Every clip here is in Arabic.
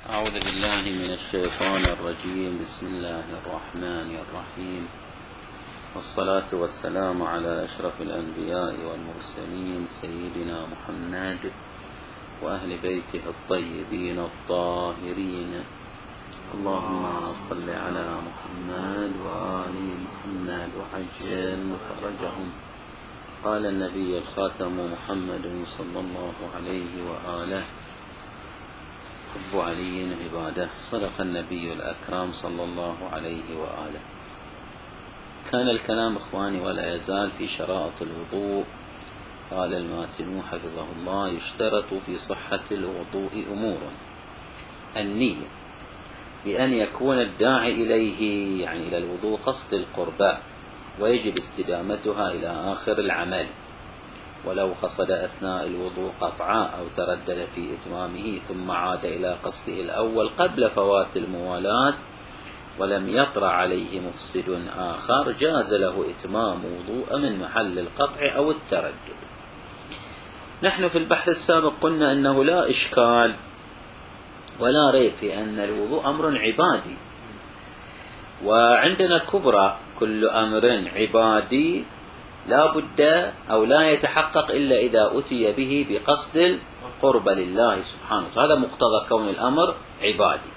أعوذ بالله من الشيطان الرجيم. بسم الله الرحمن الرحيم، والصلاة والسلام على أشرف الأنبياء والمرسلين سيدنا محمد وأهل بيته الطيبين الطاهرين. اللهم صل على محمد وآل محمد وعجل فرجهم. قال النبي الخاتم محمد صلى الله عليه وآله: حب علي عباده. صدق النبي الأكرم صلى الله عليه وآله. كان الكلام إخواني ولا يزال في شرائط الوضوء. قال الماتنو حفظه الله: يشترط في صحة الوضوء أمور: النية، بأن يكون الداعي إليه يعني إلى الوضوء قصد القربى، ويجب استدامتها إلى آخر العمل، ولو قصد أثناء الوضوء قطعا أو تردد في إتمامه ثم عاد إلى قصده الأول قبل فوات الموالاة ولم يطرأ عليه مفسد آخر، جاز له إتمام وضوء من محل القطع أو التردد. نحن في البحث السابق قلنا أنه لا إشكال ولا ريب في أن الوضوء أمر عبادي، وعندنا كبرى: كل أمر عبادي لا بد أو لا يتحقق إلا إذا أتي به بقصد القرب لله سبحانه وتعالى. هذا مقتضى كون الأمر عبادي.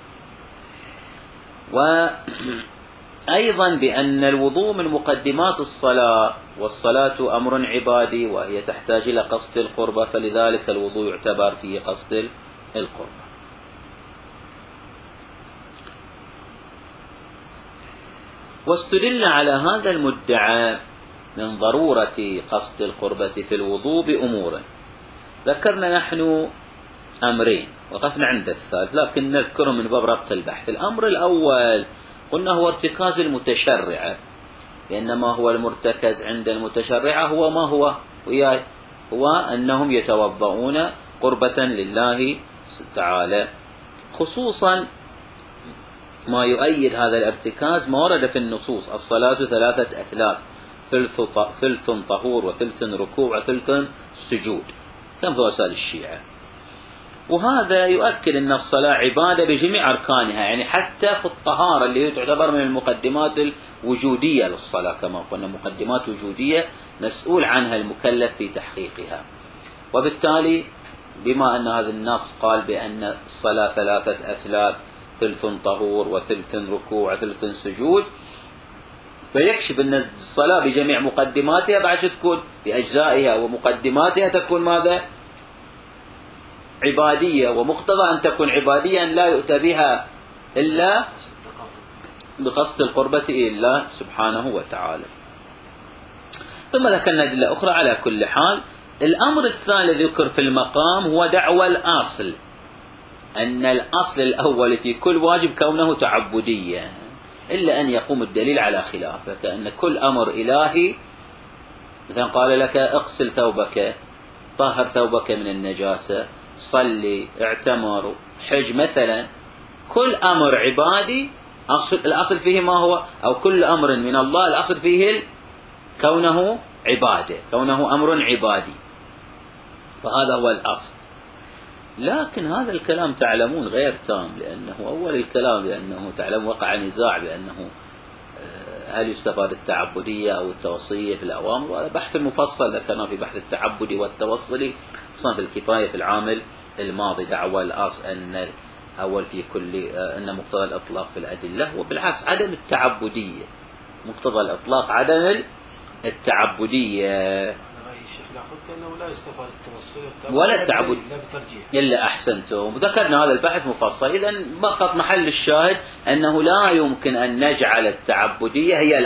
وأيضا بأن الوضوء من مقدمات الصلاة، والصلاة أمر عبادي وهي تحتاج إلى قصد القرب، فلذلك الوضوء يعتبر فيه قصد القرب. واستدل على هذا المدعى من ضرورة قصد القربة في الوضوء بأمور. ذكرنا نحن أمرين، وقفنا عند الثالث لكن نذكره من باب ربط البحث. الأمر الأول قلنا هو ارتكاز المتشرعة، بأنما هو المرتكز عند المتشرعة هو ما هو أنهم يتوضؤون قربة لله تعالى. خصوصا ما يؤيد هذا الارتكاز ما ورد في النصوص: الصلاة 3 أثلاث، ثلث طهور وثلث ركوع وثلث سجود، كم في رسائل الشيعة. وهذا يؤكد أن الصلاة عبادة بجميع أركانها، يعني حتى في الطهارة اللي تعتبر من المقدمات الوجودية للصلاة، كما قلنا مقدمات وجودية مسؤول عنها المكلف في تحقيقها. وبالتالي بما أن هذا النص قال بأن الصلاة 3 أثلاث، ثلث طهور وثلث ركوع وثلث سجود، فيكشف أن الصلاة بجميع مقدماتها بعد تكون بأجزائها ومقدماتها تكون ماذا؟ عبادية. ومقتضى أن تكون عبادية أن لا يؤتى بها إلا بقصد القربة إلا سبحانه وتعالى. ثم ذكرنا أدلة أخرى. على كل حال، الأمر الثالث ذكر في المقام هو دعوى الأصل، أن الأصل الأول في كل واجب كونه تعبدية، إلا أن يقوم الدليل على خلافه. كأن كل أمر إلهي مثلا قال لك اغسل ثوبك، طهر ثوبك من النجاسة، صلي، اعتمر، حج مثلا، كل أمر عبادي الأصل فيه ما هو؟ أو كل أمر من الله الأصل فيه كونه عبادة، كونه أمر عبادي، فهذا هو الأصل. لكن هذا الكلام تعلمون غير تام، لأنه أول الكلام لأنه تعلم وقع نزاع بأنه هل يستفاد التعبدية أو التوصية في الأوامر، وهذا بحث مفصل ذكرنا في بحث التعبدي والتوصلي خصوصا في الكفاية في العام الماضي. دعوى الأصل أن أول في كل أن مقتضى الإطلاق في الأدلة، وبالعكس عدم التعبدية، مقتضى الإطلاق عدم التعبدية كأنه لا يستفاد التوصل ولا التعبد إلا أحسنتم. ذكرنا هذا البحث مفصل. إذن فقط محل الشاهد أنه لا يمكن أن نجعل التعبدية هي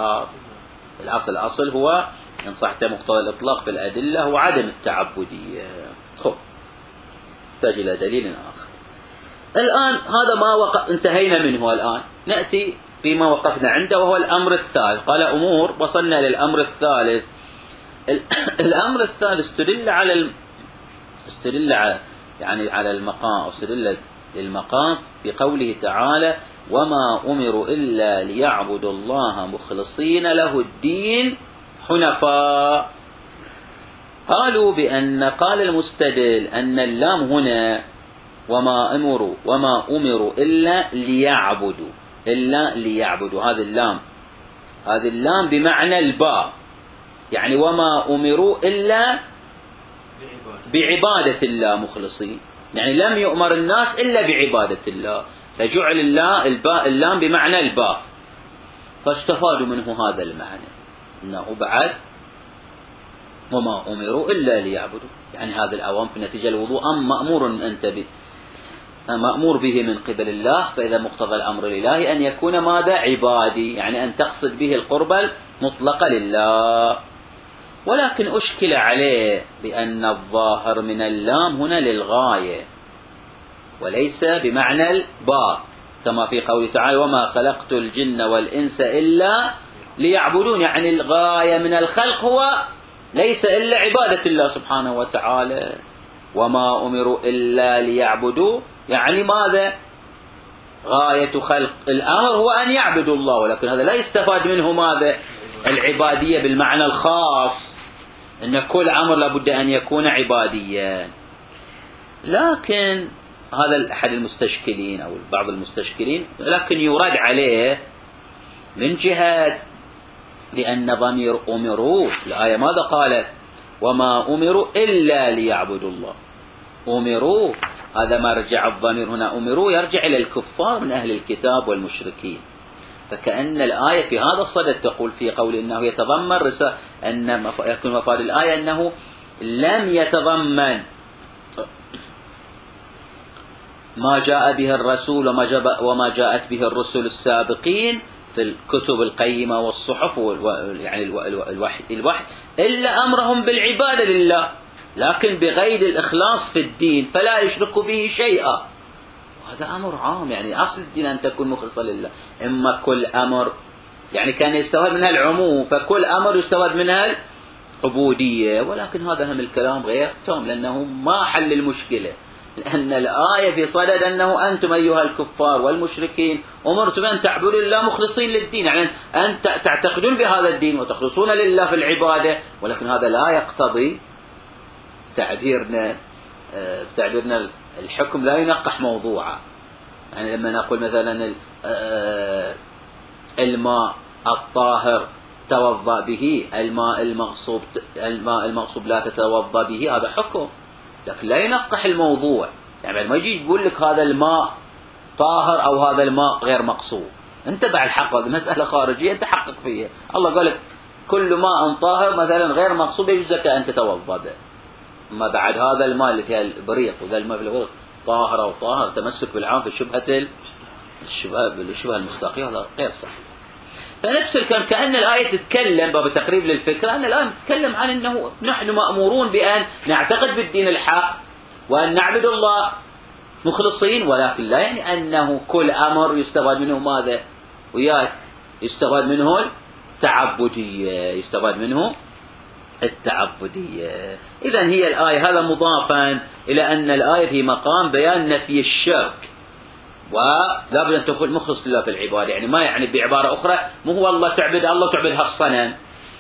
الأصل هو إن صحت مقتضى الإطلاق في الأدلة هو عدم التعبدية. نحتاج إلى دليل آخر. الآن هذا ما انتهينا منه. الآن نأتي فيما وقفنا عنده وهو الأمر الثالث. قال أمور، وصلنا للأمر الثالث. الأمر الثالث استدل على المقام، استدل للمقام بقوله تعالى: وما أمروا إلا ليعبدوا الله مخلصين له الدين حنفاء. قالوا بأن قال المستدل أن اللام هنا وما أمروا إلا ليعبدوا. هذه اللام بمعنى الباء، يعني وما أمروا إلا بعبادة الله مخلصين، يعني لم يؤمر الناس إلا بعبادة الله، فجعل اللام بمعنى الباء، فاستفادوا منه هذا المعنى أنه بعد وما أمروا إلا ليعبدوا، يعني هذا الأوامر في نتيجة الوضوء مأمور به من قبل الله، فإذا مقتضى الأمر الإلهي أن يكون ماذا؟ عبادي، يعني أن تقصد به القرب المطلق لله. ولكن أشكل عليه بأن الظاهر من اللام هنا للغاية وليس بمعنى الباء، كما في قوله تعالى وما خلقت الجن والإنس إلا ليعبدون، يعني الغاية من الخلق هو ليس إلا عبادة الله سبحانه وتعالى. وما أمروا إلا ليعبدوا، يعني ماذا؟ غاية خلق الأمر هو أن يعبدوا الله، ولكن هذا لا يستفاد منه ماذا؟ العبادية بالمعنى الخاص، أن كل أمر لابد أن يكون عباديا. لكن هذا أحد المستشكلين أو بعض المستشكلين، لكن يرد عليه من جهة لأن ضمير أمروا الآية ماذا قالت؟ وما أمروا إلا ليعبدوا الله. أمروا هذا مرجع الضمير هنا، أمروا يرجع إلى الكفار من أهل الكتاب والمشركين، فكأن الآية في هذا الصدد تقول في قول إنه يتضمن أن يكون مفاد الآية أنه لم يتضمن ما جاء به الرسول وما جاءت به الرسل السابقين في الكتب القيمة والصحف يعني الوحي إلا أمرهم بالعبادة لله، لكن بغير الإخلاص في الدين فلا يشرك به شيئا. هذا أمر عام، يعني أصل الدين أن تكون مخلصا لله. إما كل أمر يعني كان يستفاد منها العموم، فكل أمر يستفاد منها العبودية، ولكن هذا هم الكلام غير تام، لأنه ما حل المشكلة، لأن الآية في صدد أنه أنتم أيها الكفار والمشركين أمرتم أن تعبدوا الله مخلصين للدين، يعني أن تعتقدون بهذا الدين وتخلصون لله في العبادة، ولكن هذا لا يقتضي تعبيرنا الحكم لا ينقح موضوعا. يعني لما نقول مثلا الماء الطاهر توضأ به، الماء المغصوب لا تتوضأ به، هذا حكم، لكن لا ينقح الموضوع. يعني ما يجي يقول لك هذا الماء طاهر أو هذا الماء غير مقصود، انت بعد حق، هذه مسألة خارجية انت حقق فيها. الله قال لك كل ماء طاهر مثلا غير مقصود يجوز لك أن تتوضأ به، أما بعد هذا الماء اللي فيها البريق وذا الماء في الغرق طاهر أو طاهر، تمسك بالعام في الشبهة المستقيمة، هذا غير صحيح. فنفس الكلام كأن الآية تتكلم باب تقريب للفكرة، أن الآية تتكلم عن أنه نحن مأمورون بأن نعتقد بالدين الحق وأن نعبد الله مخلصين، ولكن لا يعني أنه كل أمر يستفاد منه ماذا؟ وياك يستفاد منه التعبدية. إذن هي الآية هذا مضافا إلى أن الآية في مقام بيان نفي الشرك، ولا بد أن تكون مخلص لله في العبادة. يعني ما يعني بعبارة أخرى مو هو الله تعبد هالصنم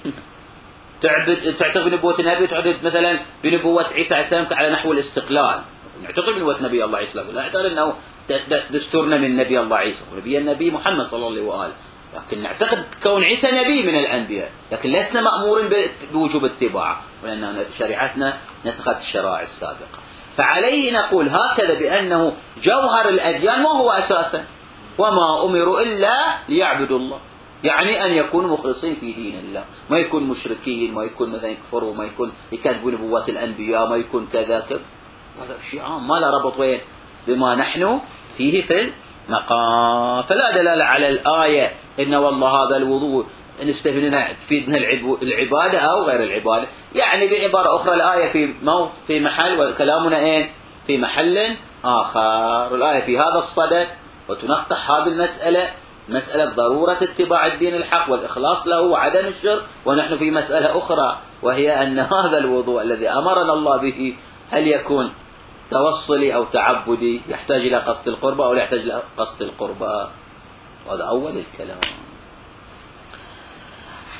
تعتقد بنبوة النبي، تعتقد مثلا بنبوة عيسى عليه السلام على نحو الاستقلال، نعتقد بنبوة نبي الله عيسى، لا نعتقد أنه دستورنا من نبي الله عيسى ونبي النبي محمد صلى الله عليه وآله، لكن نعتقد كون عيسى نبي من الأنبياء، لكن لسنا مأمورين بوجوب اتباعه، لأن شريعتنا نسخت الشرائع السابقة. فعليه نقول هكذا بأنه جوهر الأديان ما هو أساسا وما أمروا إلا ليعبدوا الله، يعني أن يكونوا مخلصين في دين الله، ما يكون مشركين، ما يكون مثلا يكفروا، ما يكون يكذبوا نبوات الأنبياء، ما يكون كذا هذا شيء عام ما لا ربط وين بما نحن فيه في المقام. فلا دلالة على الآية إن والله هذا الوضوء تفيدنا العبادة أو غير العبادة. يعني بعبارة أخرى الآية في محل وكلامنا في محل آخر. الآية في هذا الصدد وتنقح هذه مسألة ضرورة اتباع الدين الحق والإخلاص له وعدم الشرك، ونحن في مسألة أخرى وهي أن هذا الوضوء الذي أمرنا الله به هل يكون توصلي أو تعبدي، يحتاج إلى قصد القربة أو لا يحتاج إلى قصد القربة. هذا أول الكلام.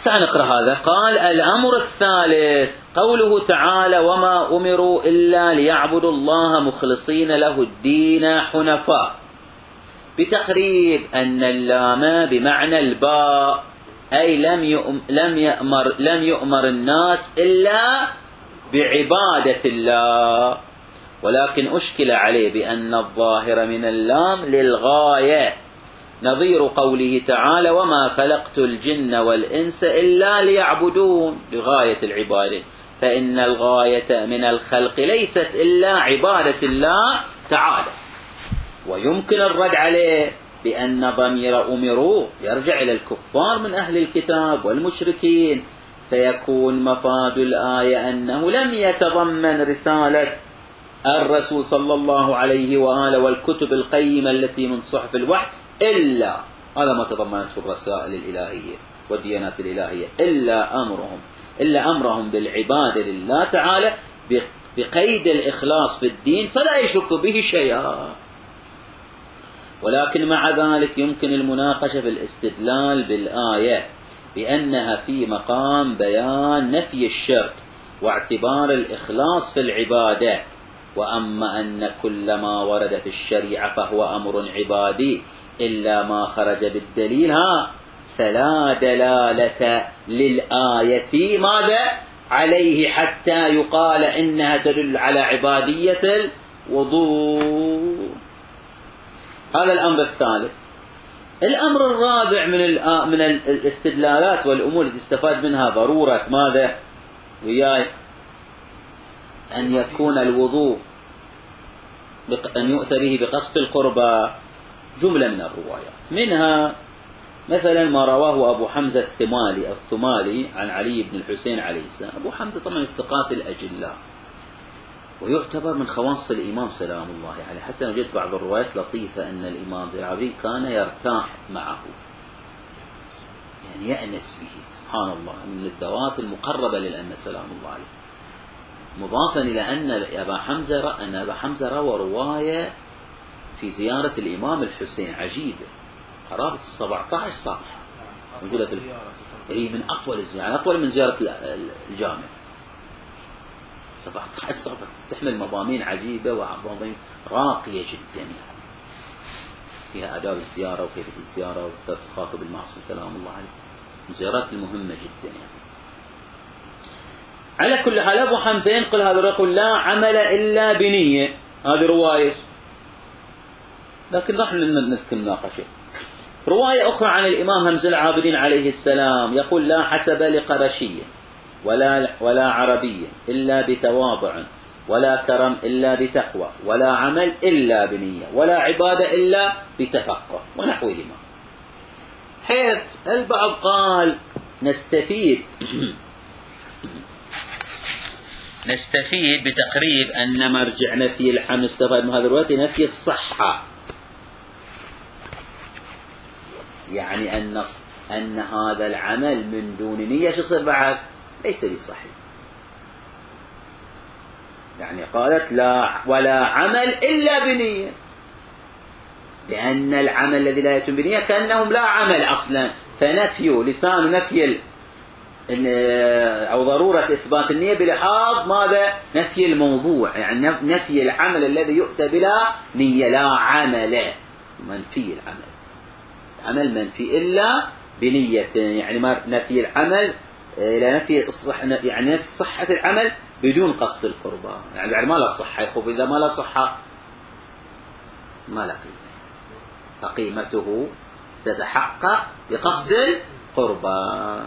تعال نقرأ هذا. قال: الأمر الثالث قوله تعالى: وما أمروا إلا ليعبدوا الله مخلصين له الدين حنفاء، بتقريب أن اللام بمعنى الباء، أي لم يؤمر الناس إلا بعبادة الله، ولكن أشكل عليه بأن الظاهر من اللام للغاية، نظير قوله تعالى: وما خلقت الجن والإنس إلا ليعبدون، لغاية العبادة، فإن الغاية من الخلق ليست إلا عبادة الله تعالى. ويمكن الرد عليه بأن ضمير أمروا يرجع إلى الكفار من أهل الكتاب والمشركين، فيكون مفاد الآية أنه لم يتضمن رسالة الرسول صلى الله عليه وآله والكتب القيمة التي من صحف الوحي إلا، هذا ما تضمنته الرسائل الإلهية والديانات الإلهية، إلا أمرهم بالعبادة لله تعالى بقيد الإخلاص في الدين فلا يشرك به شيئا. ولكن مع ذلك يمكن المناقشة في الاستدلال بالآية بأنها في مقام بيان نفي الشرك واعتبار الإخلاص في العبادة، وأما أن كل ما ورد في الشريعة فهو أمر عبادي إلا ما خرج بالدليل فلا دلالة للآية ماذا عليه حتى يقال إنها تدل على عبادية الوضوء. هذا الأمر الثالث. الأمر الرابع من الاستدلالات والأمور التي استفاد منها ضرورة ماذا وياي أن يكون الوضوء أن يؤتى به بقصد القربى. جملة من الروايات، منها مثلا ما رواه أبو حمزة الثمالي عن علي بن الحسين عليه السلام. أبو حمزة طبعا الثقات الأجلاء ويعتبر من خواص الإمام سلام الله عليه، حتى نجد بعض الروايات لطيفة أن الإمام الزرعبي كان يرتاح معه، يعني يأنس به، سبحان الله، من الذوات المقربة للأئمة سلام الله عليه. مضافا إلى أن أبا حمزة روى رواية في زيارة الإمام الحسين عجيبة، قرابة 17 صفحة موجودة هي من أطول الزيارة، أطول من زيارة الجامع. 17 صفحة تحمل مضامين عجيبة ومضامين راقية جدا، يعني فيها آداب الزيارة وكيفية الزيارة وتخاطب المعصوم سلام الله عليه، من الزيارات المهمة جدا يعني. على كل حال أبو حمزة ينقل هذا الرقم: لا عمل إلا بنية، هذه رواية، لكن نحن نذكر ناقشة. رواية أخرى عن الإمام همزة العابدين عليه السلام يقول: لا حسب لقرشية ولا عربية إلا بتواضع، ولا كرم إلا بتقوى، ولا عمل إلا بنية، ولا عبادة إلا بتفقه، ونحوهما. حيث البعض قال نستفيد بتقريب أن مرجع نفي الحمل استفاد من هذا الرواية نفي الصحة، يعني أن هذا العمل من دون نية يصير بعد ليس بصحيح. يعني قالت: لا ولا عمل إلا بنية، لأن العمل الذي لا يتم بنية كأنهم لا عمل أصلا، فنفيه لسان نفي أو ضرورة إثبات النية بلحاظ ماذا؟ نفي الموضوع، يعني نفي العمل الذي يؤتى بلا نية، لا عمل، منفي العمل منفي إلا بنية، يعني نفي العمل إلى نفي يعني نفي صحة العمل بدون قصد القربى، يعني ما لا صحة. يخوف إذا ما لا صحة ما لا قيمة، فقيمته تتحقق بقصد القربى.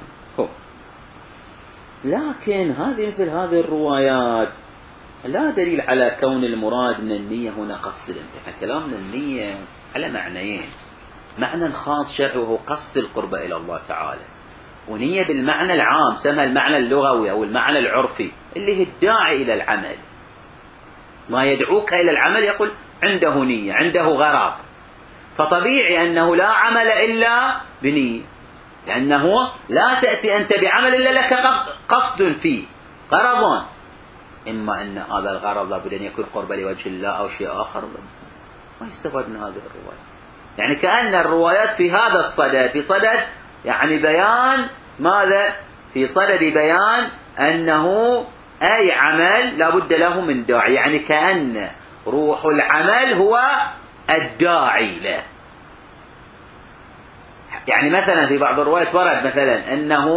لكن مثل هذه الروايات لا دليل على كون المراد من النية هنا قصد الانتفاع. كلامنا النية على معنيين: معنى خاص شرعي وهو قصد القربة إلى الله تعالى، ونية بالمعنى العام سمى المعنى اللغوي أو المعنى العرفي اللي هي الداعي إلى العمل، ما يدعوك إلى العمل يقول عنده نية، عنده غرض، فطبيعي أنه لا عمل إلا بنية، لأنه لا تأتي أنت بعمل إلا لك قصد فيه، غرض، إما أن هذا الغرض لابد أن يكون قربة لوجه الله أو شيء آخر. ما يستفاد من هذه الرواية، يعني كأن الروايات في هذا الصدد، في صدد يعني بيان ماذا؟ في صدد بيان أنه أي عمل لا بد له من داعي، يعني كأن روح العمل هو الداعي له. يعني مثلا في بعض الروايات ورد مثلا أنه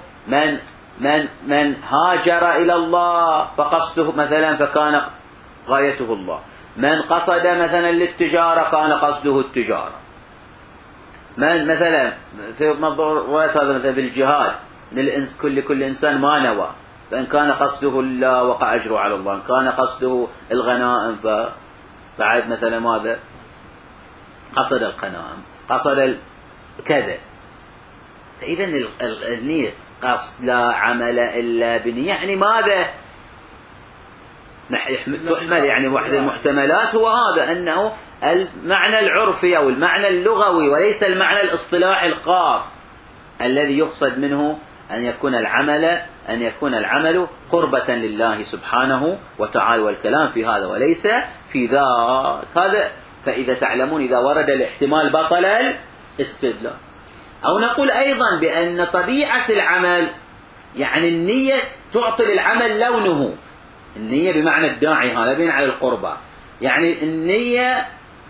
من هاجر إلى الله فقصده مثلا فكان غايته الله، من قصد مثلا للتجارة كان قصده التجارة، من مثلا في الروايات هذا مثلا بالجهاد كل إنسان ما نوى، فإن كان قصده الله وقع أجره على الله، إن كان قصده الغنائم فبعد مثلا ماذا؟ قصد الغنائم، قصد كذا. فإذا النية قصد لا عمل إلا بنية، يعني ماذا؟ تحمل يعني واحد المحتملات هو هذا، أنه المعنى العرفي أو المعنى اللغوي وليس المعنى الاصطلاحي الخاص الذي يقصد منه أن يكون العمل قربة لله سبحانه وتعالى، والكلام في هذا وليس في ذاك هذا. فإذا تعلمون إذا ورد الاحتمال بطل الاستدلال. أو نقول أيضا بأن طبيعة العمل يعني النية تعطي للعمل لونه، النية بمعنى الداعي هذا بمعنى القربة، يعني النية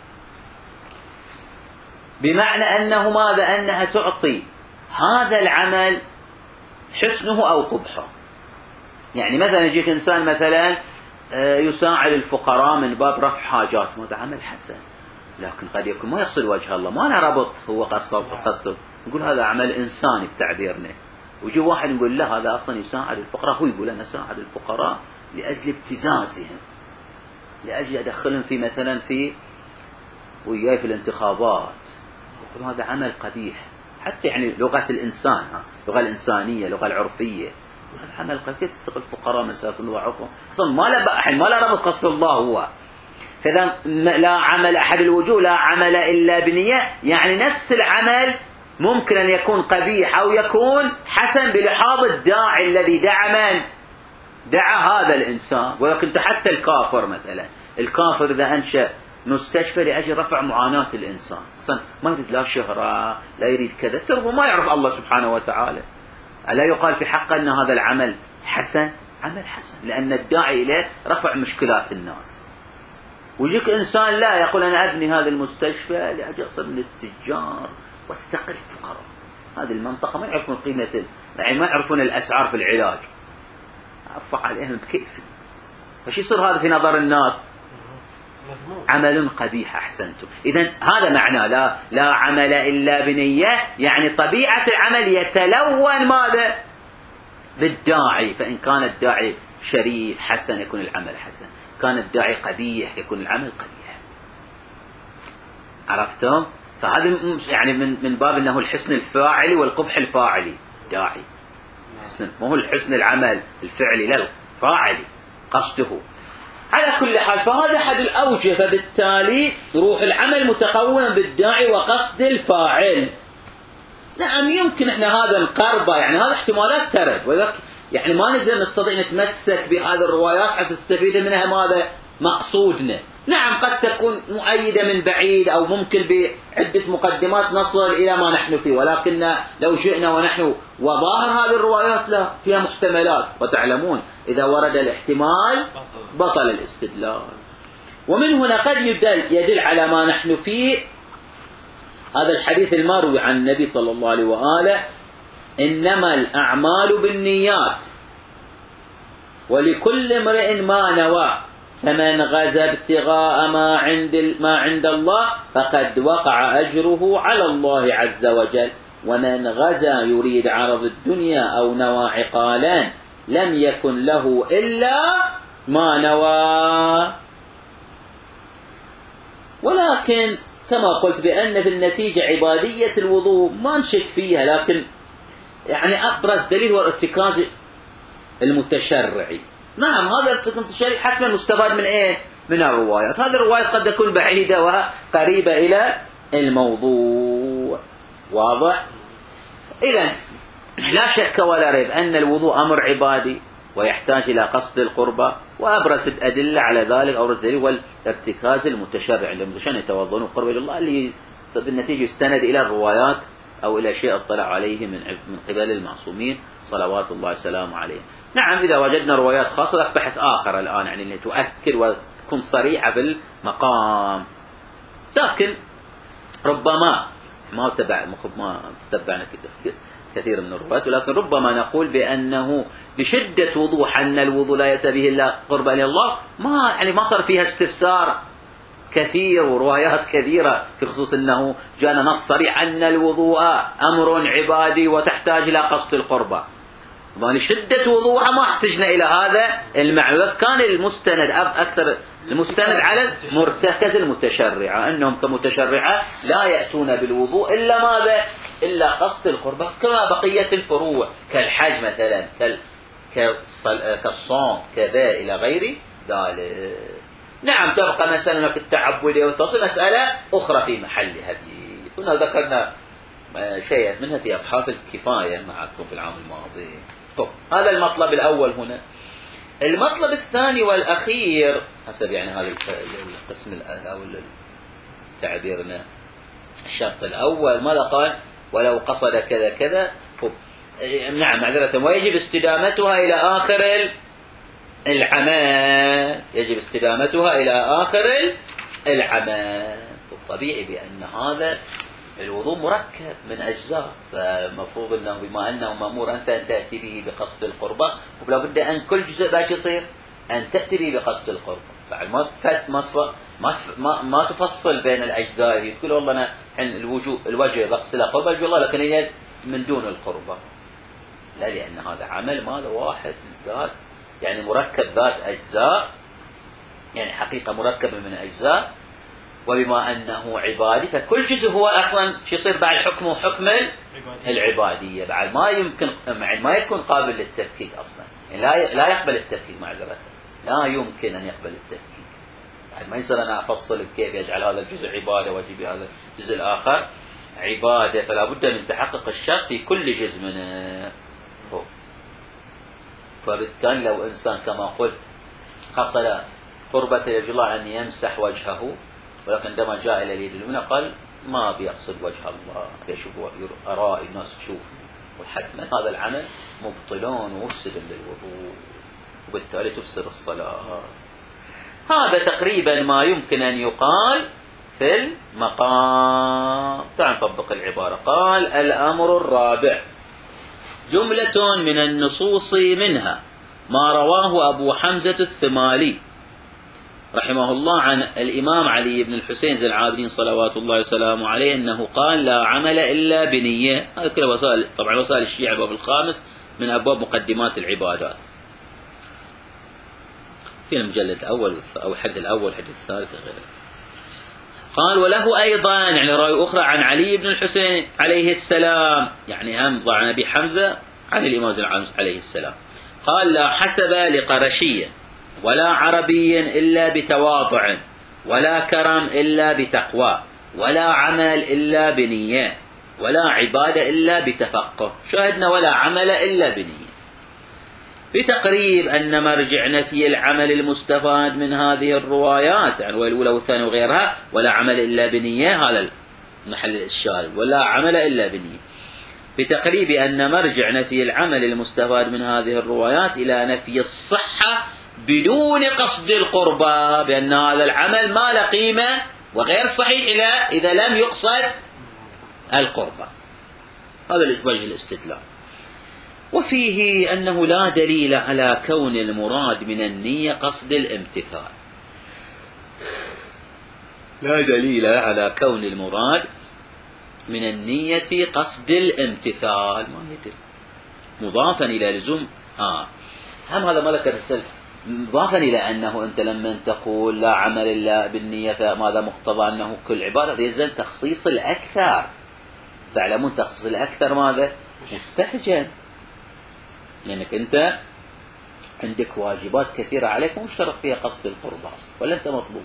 بمعنى أنه ماذا؟ أنها تعطي هذا العمل حسنه أو قبحه. يعني مثلا يجيك إنسان مثلا يساعد الفقراء من باب رفع حاجاتهم، هذا عمل حسن، لكن قد يكون ما يقصد وجه الله، ما له ربط هو قصده، نقول هذا عمل إنساني بتعبيرنا. ويجي واحد يقول لا هذا أصلا يساعد الفقراء، هو يقول أنا أساعد الفقراء لأجل ابتزازهم، لأجل أدخلهم في مثلا في وياي في الانتخابات، يقول هذا عمل قبيح. حتى يعني لغة الإنسان، اللغة الإنسانية، اللغة العرفية، هذا عمل قبيح. كيف تستقل الفقراء مساكين وعفوا أصلا ما لا ربط قصد الله هو. فإذا لا عمل أحد الوجوه لا عمل إلا بنية، يعني نفس العمل ممكن أن يكون قبيح أو يكون حسن بلحاظ الداعي الذي دعا هذا الإنسان. ولكن حتى الكافر مثلا، الكافر إذا أنشأ مستشفى لأجل رفع معاناة الإنسان، أصلا ما يريد لا شهرة لا يريد كذا، ترى ما يعرف الله سبحانه وتعالى، ألا يقال في حقه أن هذا العمل حسن؟ عمل حسن لأن الداعي إليه رفع مشكلات الناس. ويجيك إنسان لا يقول أنا أبني هذا المستشفى لأجل أقصد للتجار واستقل الفقراء، هذه المنطقة ما يعرفون قيمة، يعني ما يعرفون الأسعار في العلاج، أرفع عليهم بكيف. فش يصير هذا في نظر الناس؟ عمل قبيح. أحسنتم. إذن هذا معنى لا عمل إلا بنية، يعني طبيعة العمل يتلون ماذا؟ بالداعي. فإن كان الداعي شريف حسن يكون العمل حسن، كان الداعي قبيح يكون العمل قبيح. عرفتم؟ فهذا يعني من باب أنه الحسن الفاعلي والقبح الفاعلي. داعي حسن، مو الحسن العمل الفعلي، لا الفاعلي قصده. على كل حال فهذا أحد الأوجه، فبالتالي روح العمل متقوم بالداعي وقصد الفاعل. نعم يمكن احنا هذا نقربه، يعني هذا احتمالات ترد، وذلك يعني ما نقدر نستطيع نتمسك بهذه الروايات حتى نستفيد منها ماذا؟ مقصودنا. نعم قد تكون مؤيدة من بعيد أو ممكن بعدة مقدمات نصل إلى ما نحن فيه، ولكن لو جئنا ونحن وظاهر هذه الروايات لا فيها محتملات، وتعلمون إذا ورد الاحتمال بطل الاستدلال. ومن هنا قد يدل على ما نحن فيه هذا الحديث المروي عن النبي صلى الله عليه وآله: إنما الأعمال بالنيات ولكل امرئ ما نوى، فمن غزا ابتغاء ما عند الله فقد وقع أجره على الله عز وجل، ومن غزا يريد عرض الدنيا أو نوى عقالا لم يكن له إلا ما نوى. ولكن كما قلت بأن في النتيجة عبادية الوضوء ما نشك فيها، لكن يعني أبرز دليل هو الارتكاز المتشرعي. نعم هذا التشريع حتما مستفاد من ايه؟ من الروايات. هذه الروايات قد تكون بعيدة وقريبة إلى الموضوع. واضح؟ إذن لا شك ولا ريب أن الوضوء أمر عبادي ويحتاج إلى قصد القربة، وأبرز الأدلة على ذلك أو الدليل والارتكاز المتشرع، المتشرع يتوضؤون قرب إلى الله، اللي بالنتيجة يستند إلى الروايات أو إلى شيء اطلع عليه من قبل المعصومين صلوات الله وسلامه عليهم. نعم إذا وجدنا روايات خاصة بحث آخر الآن يعني اللي تؤكد وتكون صريحة بالمقام، لكن ربما ما تتبعنا كثير من الروايات، ولكن ربما نقول بأنه بشدة وضوح أن الوضوء لا يأتي به إلا قربا إلى الله، ما صار فيها استفسار كثير وروايات كثيرة في خصوص أنه جاءنا نص صريح أن الوضوء أمر عبادي وتحتاج إلى قصد القربة. لشدة وضوحها ما احتجنا إلى هذا المعنى. كان المستند على مرتكز المتشرعة، أنهم كمتشرعة لا يأتون بالوضوء إلا ماذا؟ إلا قصد القربة، كما بقية الفروع كالحج مثلا كالصوم كذا إلى غير ذلك. نعم تبقى مسألة التعبدية والتوصيل مسألة أخرى في محلها. كنا ذكرنا شيئا منها في أبحاث الكفاية معكم في العام الماضي. طب هذا المطلب الأول هنا. المطلب الثاني والأخير حسب يعني هذا القسم الأول تعبيرنا، الشرط الأول ماذا قال؟ ولو قصد كذا كذا. نعم معذرة، ويجب استدامتها إلى آخر العمل، يجب استدامتها إلى آخر العمل. طبيعي بأن هذا الوضوء مركب من أجزاء، فمفروض أنه بما أنه مأمور أنت أن تأتي به بقصد القربة، ولا بد أن كل جزء باش يصير أن تأتي به بقصد القربة. بعد ما تفصل بين الأجزاء، تقول والله أنا الوجه بغسله قربة والله لكن اليد من دون القربة، لا، لأن هذا عمل ماذا واحد ذات يعني مركب ذات أجزاء، يعني حقيقة مركبة من أجزاء، وبما أنه عبادي فكل جزء هو أصلا شو يصير بعد حكمه حكم العبادية، بعد ما يكون قابل للتفكيك أصلا، يعني لا يقبل التفكيك معذرة، لا يمكن أن يقبل التفكيك. بعد ما يصير أنا أفصل كيف يجعل هذا الجزء عبادة وأجيب هذا الجزء الآخر عبادة، فلا بد من تحقق الشرط في كل جزء منه. فبالتالي لو إنسان كما قلت قصد قربة يرجو الله أن يمسح وجهه، ولكن عندما جاء إلى اليد اليمنى قال ما بيقصد وجه الله، يشوف أراء الناس تشوف، وحتما هذا العمل مبطلون ومفسد للوضوء، وبالتالي تفسد الصلاة. هذا تقريبا ما يمكن أن يقال في المقام. تعال نطبق العبارة. قال الأمر الرابع جملة من النصوص، منها ما رواه أبو حمزة الثمالي رحمه الله عن الإمام علي بن الحسين زين العابدين صلوات الله وسلامه عليه أنه قال لا عمل إلا بنية. هذا كله وسائل، طبعا وسائل الشيعة الباب الخامس من أبواب مقدمات العبادات في المجلد الأول أو الحد الأول الحد الثالث غيره. قال وله أيضا يعني رواية أخرى عن علي بن الحسين عليه السلام، يعني هم عن أبي حمزة عن الإمام زين العابدين عليه السلام، قال لا حسب لقرشية ولا عربي إلا بتواضع، ولا كرم إلا بتقوى، ولا عمل إلا بنية، ولا عبادة إلا بتفقه. شاهدنا ولا عمل إلا بنية، بتقريب أن مرجع نفي العمل المستفاد من هذه الروايات يعني الأولى والثانية وغيرها ولا عمل إلا بنية، هذا محل الشارب ولا عمل إلا بنية، بتقريب أن مرجع نفي العمل المستفاد من هذه الروايات إلى نفي الصحة بدون قصد القربة، بأن هذا العمل ما له قيمة وغير صحيح إذا لم يقصد القربة. هذا وجه الاستدلال. وفيه أنه لا دليل على كون المراد من النية قصد الامتثال، لا دليل على كون المراد من النية قصد الامتثال، ما يدل مضافا إلى لزوم هم هذا ما ذكر السلف، مضافا إلى أنه أنت لما تقول لا عمل إلا بالنية فماذا مقتضى أنه كل عبادة، يلزم تخصيص الأكثر. تعلمون تخصيص الأكثر ماذا؟ مستحجن، لأنك يعني أنت عندك واجبات كثيرة عليك مو شرط فيها قصد القربة، ولا أنت مطلوب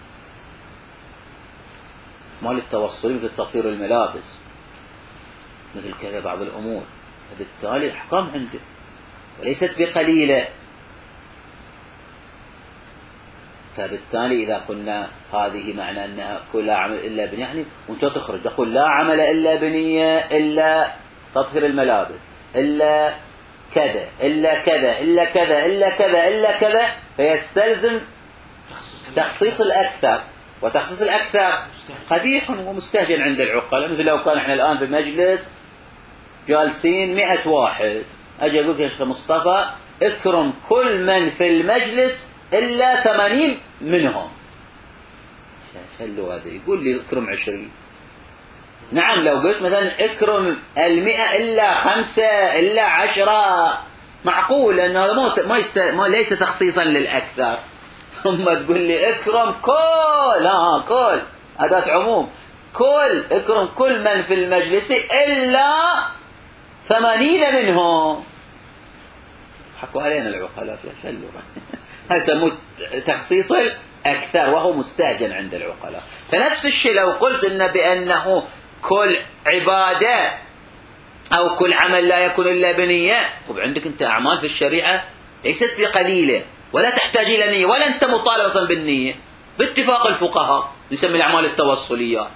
مال التوصل مثل تطهير الملابس مثل كذا بعض الأمور، فبالتالي الأحكام عندك وليست بقليلة. فبالتالي إذا قلنا هذه معنى أنها كل لا عمل إلا بنية، يعني وأنت تخرج تقول لا عمل إلا بنية إلا تطهير الملابس إلا كذا إلا كذا إلا كذا إلا كذا إلا كذا، فيستلزم تخصيص الأكثر، وتخصيص الأكثر قبيح ومستهجن عند العقلاء. مثل لو كان احنا الآن في مجلس جالسين 100 واحد، أجي أقول يا شيخ مصطفى اكرم كل من في المجلس إلا 80 منهم، خلوا هذا يقول لي اكرم 20. نعم لو قلت مثلا اكرم 100 إلا 5 إلا 10 معقول، لأن هذا ما ليس تخصيصا للأكثر. ثم تقول لي اكرم كل أداة عموم، اكرم كل من في المجلس إلا 80 منهم. حكوا علينا العقلاء في خلوا هذا يسموه تخصيص الأكثر وهو مستهجن عند العقلاء. فنفس الشيء لو قلت إن بأنه كل عبادة أو كل عمل لا يكون إلا بنية، طب عندك أنت أعمال في الشريعة ليست بقليلة ولا تحتاج إلى نية، ولا أنت مطالب أصلا بالنية باتفاق الفقهاء، نسمي الأعمال التوصليات.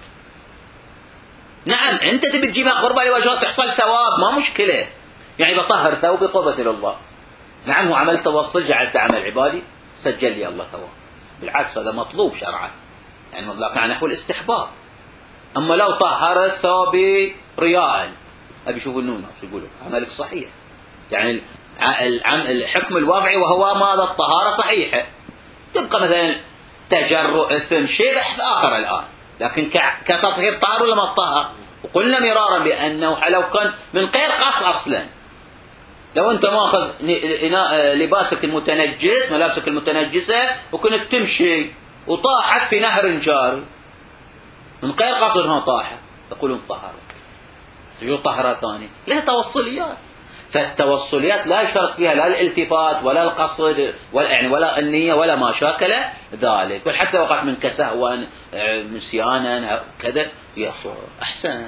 نعم أنت تبي تجيبها قربة لوجه الله تحصل ثواب ما مشكلة، يعني بطهر ثوبي قربة إلى الله، نعم هو عمل توصل جعلت عمل عبادي سجل لي الله ثواب، بالعكس هذا مطلوب شرعا، يعني مطلق عن نحو الاستحباب. أما لو طهرت ثوبي رياء أبي شوف النون يقولوا عملك صحيح، يعني الحكم الوضعي وهو ماذا الطهارة صحيحة، تبقى مثلا تجرؤ إثم شيء بحث آخر الآن، لكن كتطهير طهر ولا ما طهر. وقلنا مرارا بأنه لو كان من غير قصد أصلا، لو أنت ماخذ لباسك المتنجس ملابسك المتنجسة وكنت تمشي وطاحت في نهر جاري من غير قصد ما طاحت، يقولون طهرت، تجو طهرة ثانية، لها توصليات. فالتوصليات لا يشترط فيها لا الالتفات ولا القصد ولا النية ولا ما شاكل ذلك، بل حتى وقعت منك سهوا نسيانا كذا يصير أحسن.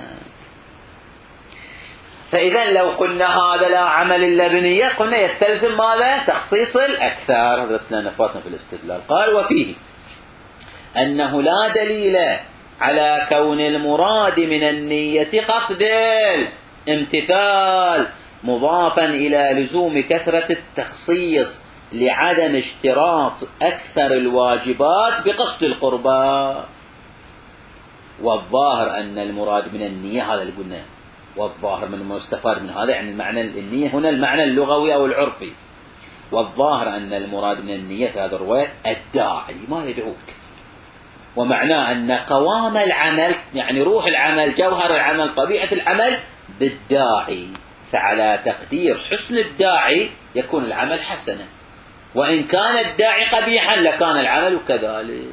فإذا لو قلنا هذا لا عمل إلا بنية قلنا يستلزم ماذا؟ تخصيص الأكثر. درسنا نفاتنا في الاستدلال. قال وفيه أنه لا دليل على كون المراد من النية قصد الامتثال مضافا إلى لزوم كثرة التخصيص لعدم اشتراط أكثر الواجبات بقصد القربى. والظاهر أن المراد من النية هذا اللي قلنا، والظاهر من المستفاد من هذا يعني المعنى النية هنا المعنى اللغوي أو العرفي. والظاهر أن المراد من النية في هذا الرواية الداعي ما يدعوك، ومعناه أن قوام العمل يعني روح العمل جوهر العمل طبيعة العمل بالداعي، فعلى تقدير حسن الداعي يكون العمل حسنا، وإن كان الداعي قبيحا لكان العمل كذلك،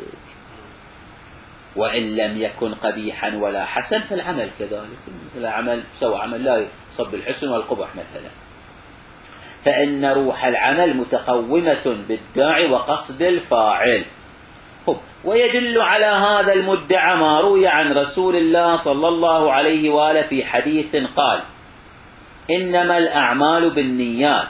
وإن لم يكن قبيحا ولا حسن فالعمل كذلك. مثل عمل سوى عمل لا يصب الحسن والقبح مثلا، فإن روح العمل متقومة بالداعي وقصد الفاعل. ويدل على هذا المدعى ما روي عن رسول الله صلى الله عليه وآله في حديث قال إنما الأعمال بالنيات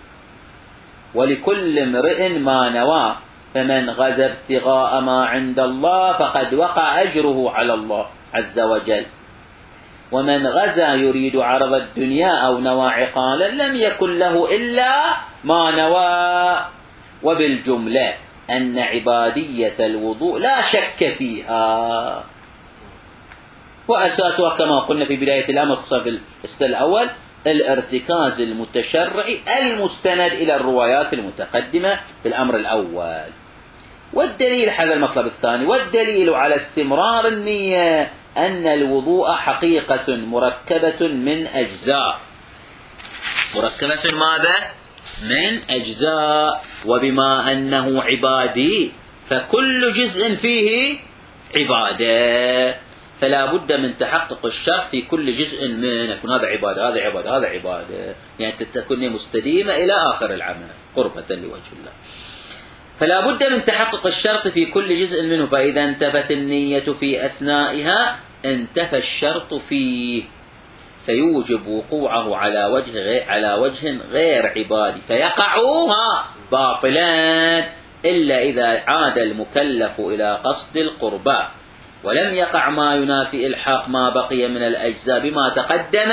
ولكل امرئ ما نوى، فمن غزا ابتغاء ما عند الله فقد وقع أجره على الله عز وجل، ومن غزا يريد عرض الدنيا أو نوى عقالا لم يكن له إلا ما نوى. وبالجملة أن عبادية الوضوء لا شك فيها، وأساسها كما قلنا في بداية الأمر خصوصا في الاستدلال الأول الارتكاز المتشرعي المستند إلى الروايات المتقدمة في الأمر الأول. والدليل هذا المطلب الثاني، والدليل على استمرار النية أن الوضوء حقيقة مركبة من أجزاء، مركبة ماذا؟ من أجزاء، وبما أنه عبادي فكل جزء فيه عبادة، فلا بد من تحقق الشرط في كل جزء منه، يكون هذا عبادة هذا عبادة هذا عبادة، يعني تكون مستديمة إلى آخر العمل قربة لوجه الله. فلا بد من تحقق الشرط في كل جزء منه، فإذا انتفت النية في أثنائها انتفى الشرط فيه، فيوجب وقوعه على وجه غير عبادي، فيقعوها باطلا إلا إذا عاد المكلف إلى قصد القربى ولم يقع ما ينافي إلحاق ما بقي من الأجزاء بما تقدم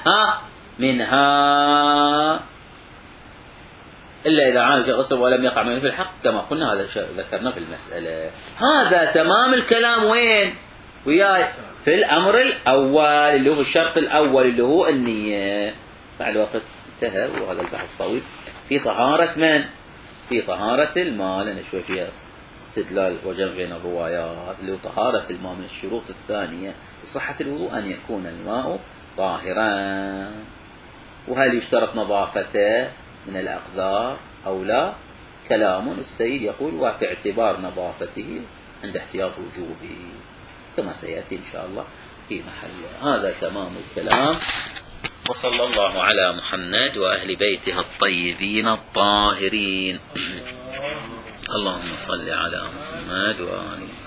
منها، إلا إذا عاد الغسل ولم يقع ما ينافي الحق كما قلنا، هذا ذكرنا في المسألة. هذا تمام الكلام وين؟ وياي في الأمر الأول اللي هو الشرط الأول اللي هو النية. مع الوقت انتهى وهذا البحث طويل. في طهارة من؟ في طهارة الماء، لأن شوي فيها استدلال وجمع بين الروايات. اللي هو طهارة الماء من الشروط الثانية لصحة الوضوء أن يكون الماء طاهرا. وهل يشترط نظافته من الأقذار أو لا؟ كلام السيد يقول وفي اعتبار نظافته عند احتياط وجوبه كما سيأتي إن شاء الله في محل. هذا تمام الكلام. وصلى الله على محمد وأهل بيته الطيبين الطاهرين. اللهم صل على محمد وآله.